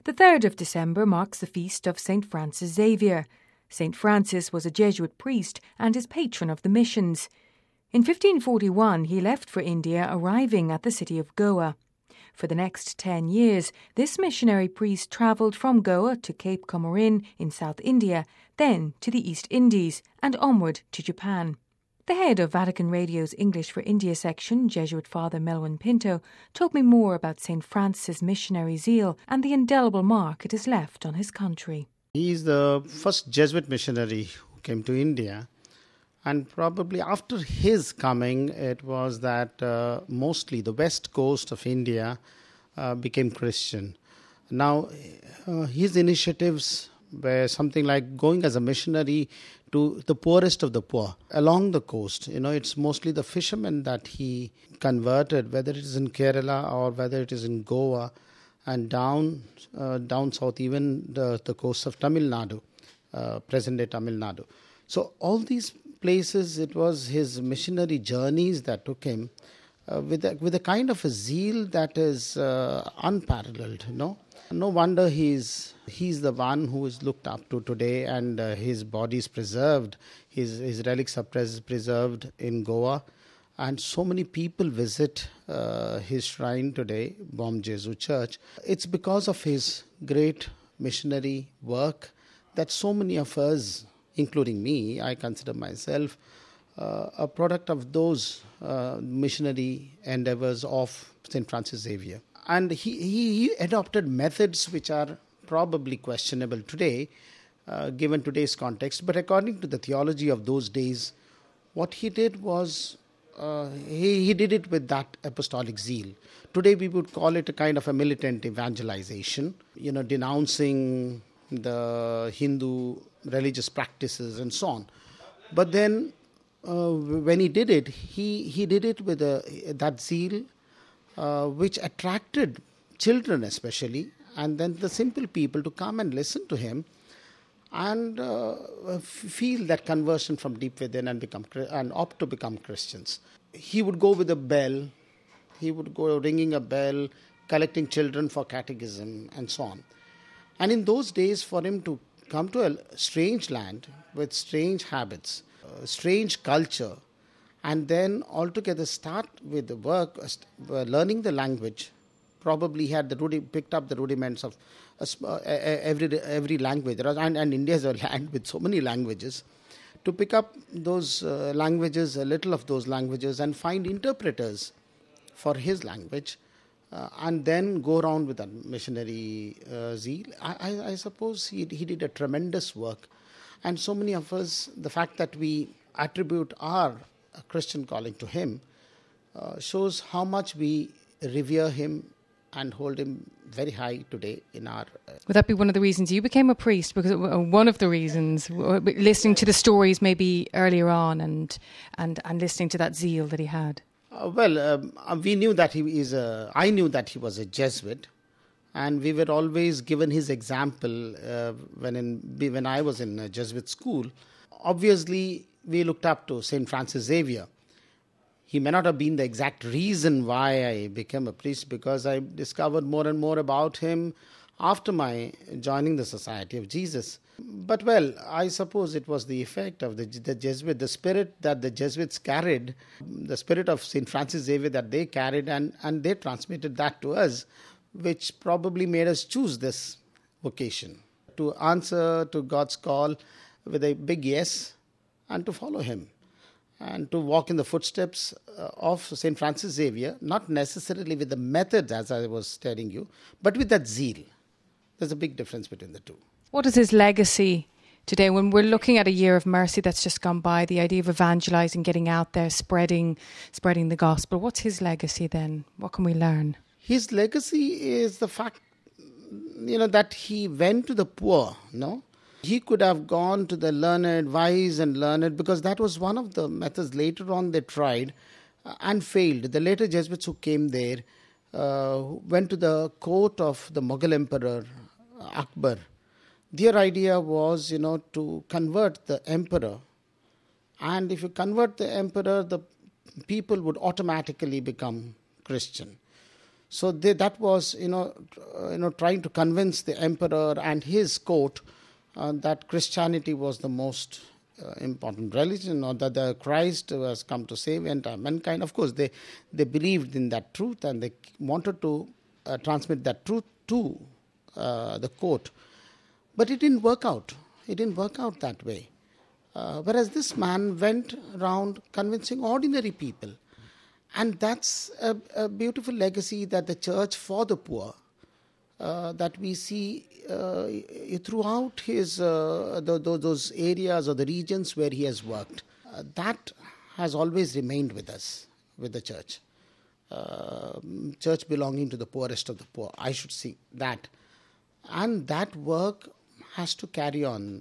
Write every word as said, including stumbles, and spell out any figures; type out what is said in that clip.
The third of December marks the feast of Saint Francis Xavier. Saint Francis was a Jesuit priest and is patron of the missions. In fifteen forty-one, he left for India, arriving at the city of Goa. For the next ten years, this missionary priest travelled from Goa to Cape Comorin in South India, then to the East Indies, and onward to Japan. The head of Vatican Radio's English for India section, Jesuit Father Melwyn Pinto, told me more about Saint Francis' missionary zeal and the indelible mark it has left on his country. He is the first Jesuit missionary who came to India. And probably after his coming, it was that uh, mostly the west coast of India uh, became Christian. Now, uh, his initiatives were something like going as a missionary to the poorest of the poor along the coast. You know, it's mostly the fishermen that he converted, whether it is in Kerala or whether it is in Goa and down uh, down south, even the, the coast of Tamil Nadu, uh, present-day Tamil Nadu. So all these places, it was his missionary journeys that took him uh, with a, with a kind of a zeal that is uh, unparalleled. You know, no wonder he's he's the one who is looked up to today, and uh, his body is preserved. His his relics are pres- preserved in Goa, and so many people visit uh, his shrine today, Bom Jesu Church. It's because of his great missionary work that so many of us, including me, I consider myself uh, a product of those uh, missionary endeavors of Saint Francis Xavier. And he, he, he adopted methods which are probably questionable today, uh, given today's context. But according to the theology of those days, what he did was uh, he, he did it with that apostolic zeal. Today we would call it a kind of a militant evangelization, you know, denouncing the Hindu religious practices and so on. But then uh, when he did it, he, he did it with a, that zeal uh, which attracted children especially, and then the simple people to come and listen to him and uh, feel that conversion from deep within and become and opt to become Christians. He would go with a bell, he would go ringing a bell, collecting children for catechism and so on. And in those days, for him to come to a strange land with strange habits, uh, strange culture, and then altogether start with the work, uh, learning the language. Probably he had the rudi- picked up the rudiments of uh, every every language. And, and India is a land with so many languages. To pick up those uh, languages, a little of those languages, and find interpreters for his language, Uh, and then go around with that missionary uh, zeal. I, I, I suppose he, he did a tremendous work. And so many of us, the fact that we attribute our Christian calling to him uh, shows how much we revere him and hold him very high today in our... Uh, Would that be one of the reasons you became a priest? Because one of the reasons, listening to the stories maybe earlier on and and, and listening to that zeal that he had. Uh, well, um, we knew that he is a, I knew that he was a Jesuit, and we were always given his example uh, when in when I was in a Jesuit school. Obviously, we looked up to Saint Francis Xavier. He may not have been the exact reason why I became a priest, because I discovered more and more about him after my joining the Society of Jesus. But well, I suppose it was the effect of the, the Jesuit, the spirit that the Jesuits carried, the spirit of Saint Francis Xavier that they carried, and, and they transmitted that to us, which probably made us choose this vocation, to answer to God's call with a big yes and to follow him, and to walk in the footsteps of Saint Francis Xavier, not necessarily with the methods as I was telling you, but with that zeal. There's a big difference between the two. What is his legacy today when we're looking at a year of mercy that's just gone by, the idea of evangelizing, getting out there, spreading spreading the gospel? What's his legacy then? What can we learn? His legacy is the fact, you know, that he went to the poor, no? He could have gone to the learned, wise and learned, because that was one of the methods later on they tried uh, and failed. The later Jesuits who came there uh, went to the court of the Mughal Emperor Akbar. Their idea was, you know, to convert the emperor. And if you convert the emperor, the people would automatically become Christian. So they, that was, you know, uh, you know, trying to convince the emperor and his court uh, that Christianity was the most uh, important religion, or that the Christ has come to save entire mankind. Of course, they they believed in that truth, and they wanted to uh, transmit that truth to uh, the court. But it didn't work out. It didn't work out that way. Uh, whereas this man went around convincing ordinary people. And that's a, a beautiful legacy that the church for the poor, uh, that we see uh, throughout his uh, the, the, those areas or the regions where he has worked. Uh, that has always remained with us, with the church. Uh, church belonging to the poorest of the poor, I should see that. And that work has to carry on.